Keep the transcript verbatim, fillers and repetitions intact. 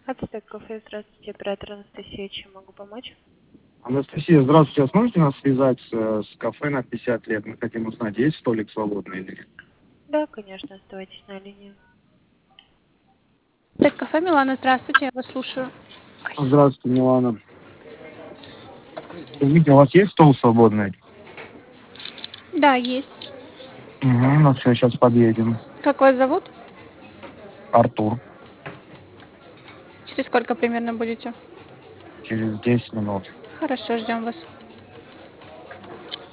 Ацтек кафе, здравствуйте, оператор Анастасия, чем могу помочь? Анастасия, здравствуйте. А сможете нас связать с, э, с кафе на пятьдесят лет? Мы хотим узнать, есть столик свободный или нет. Да, конечно, оставайтесь на линии. Так, кафе Милана, здравствуйте, я вас слушаю. Здравствуйте, Милана. Извините, у вас есть стол свободный? Да, есть. Угу, ну все, сейчас подъедем. Как вас зовут? Артур. Через сколько примерно будете? Через десять минут. Хорошо, ждем вас.